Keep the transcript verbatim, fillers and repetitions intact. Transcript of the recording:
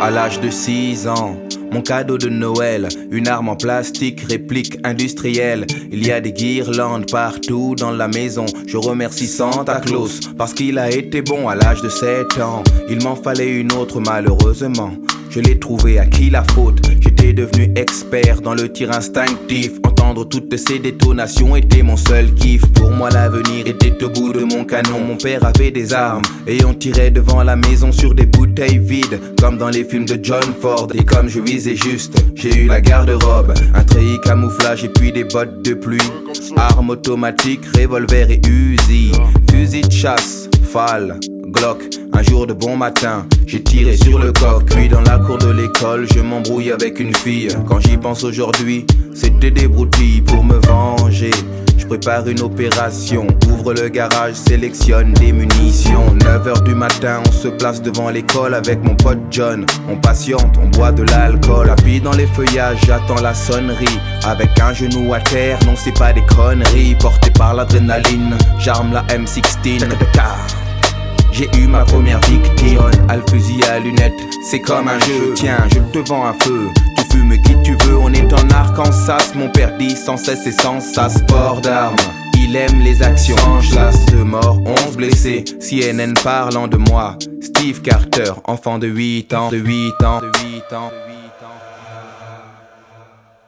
À l'âge de six ans, mon cadeau de Noël, une arme en plastique, réplique industrielle. Il y a des guirlandes partout dans la maison. Je remercie Santa Claus parce qu'il a été bon. À l'âge de sept ans, il m'en fallait une autre malheureusement. Je l'ai trouvé, à qui la faute? J'étais devenu expert dans le tir instinctif. Entendre toutes ces détonations était mon seul kiff. Pour moi l'avenir était au bout de mon canon. Mon père avait des armes et on tirait devant la maison sur des bouteilles vides, comme dans les films de John Ford. Et comme je visais juste, j'ai eu la garde-robe, un treillis camouflage et puis des bottes de pluie. Armes automatiques, revolver et Uzi, fusil de chasse, Fall, Glock. Un jour de bon matin, j'ai tiré sur le coq. Puis dans la cour de l'école, je m'embrouille avec une fille. Quand j'y pense aujourd'hui, c'était des broutilles pour me venger. Je prépare une opération, ouvre le garage, sélectionne des munitions. neuf heures du matin, on se place devant l'école avec mon pote John. On patiente, on boit de l'alcool. Puis dans les feuillages, j'attends la sonnerie. Avec un genou à terre, non c'est pas des conneries. Porté par l'adrénaline, j'arme la M seize. J'ai eu ma première victime, à le fusil à lunettes, c'est comme un jeu. Tiens, je te vends un feu, tu fumes qui tu veux. On est en Arkansas, mon père dit sans cesse et sans sas. Sport d'armes, il aime les actions. Chasse de mort, onze blessés, C N N parlant de moi. Steve Carter, enfant de huit ans, de huit ans, de huit ans.